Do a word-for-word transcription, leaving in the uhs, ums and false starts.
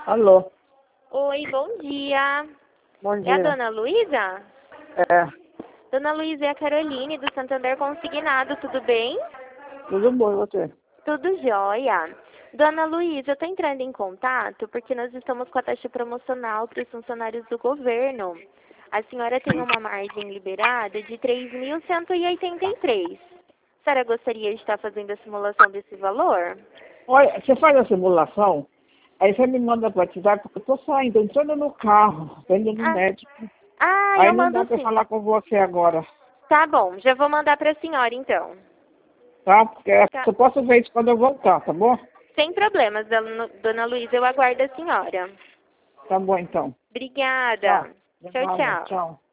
Alô, Oi, bom dia. bom É a dia. dona Luísa? É, Dona Luísa, é a Caroline do Santander Consignado, tudo bem? tudo bom e você? Tudo jóia. Dona Luísa, eu estou entrando em contato porque nós estamos com a taxa promocional para os funcionários do governo. A senhora tem uma margem liberada de três mil cento e oitenta e três. A senhora gostaria de estar fazendo a simulação desse valor? Olha, você faz a simulação, aí você me manda para WhatsApp, porque eu tô saindo, entrando no carro, tô indo no Ah, médico. ah Aí eu não mando dá para sim. falar com você agora, Tá bom, já vou mandar para a senhora então. tá? Porque Tá. eu posso ver isso quando eu voltar, tá bom? Sem problemas, dona dona Luísa, eu aguardo a senhora. Tá bom então. Tchau. Obrigada. De Tchau, nada, tchau. tchau.